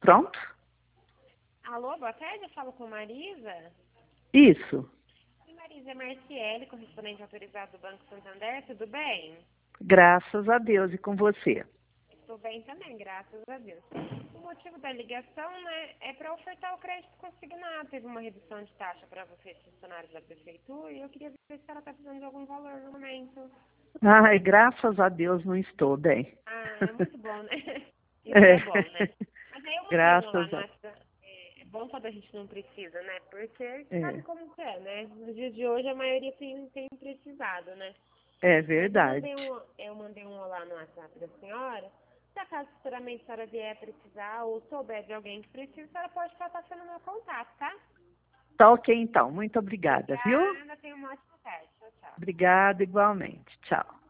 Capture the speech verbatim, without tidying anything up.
Pronto? Alô, boa tarde, eu falo com Marisa. Isso. Oi, Marisa, é Marciele, correspondente autorizado do Banco Santander, tudo bem? Graças a Deus e com você. Estou bem também, graças a Deus. O motivo da ligação, né, é para ofertar o crédito consignado. Teve uma redução de taxa para vocês, funcionários da prefeitura, e eu queria ver se ela está precisando de algum valor no momento. Ai, graças a Deus não estou bem. Ah, é muito bom, né? Isso É. é bom, né? Mas aí eu mandei um lá Graças no a WhatsApp. É é bom quando a gente não precisa, né? Porque sabe É, como que é, né? Nos dias de hoje a maioria tem, tem precisado, né? é Mas eu verdade. mandei um, eu mandei um olá no WhatsApp da senhora. Se acaso futuramente a senhora vier precisar ou souber de alguém que precisa, a senhora pode estar passando meu contato, tá? Tá ok então. Muito obrigada, viu? Obrigada, tenha uma ótima tarde. Tchau, tchau. Obrigada igualmente. Tchau.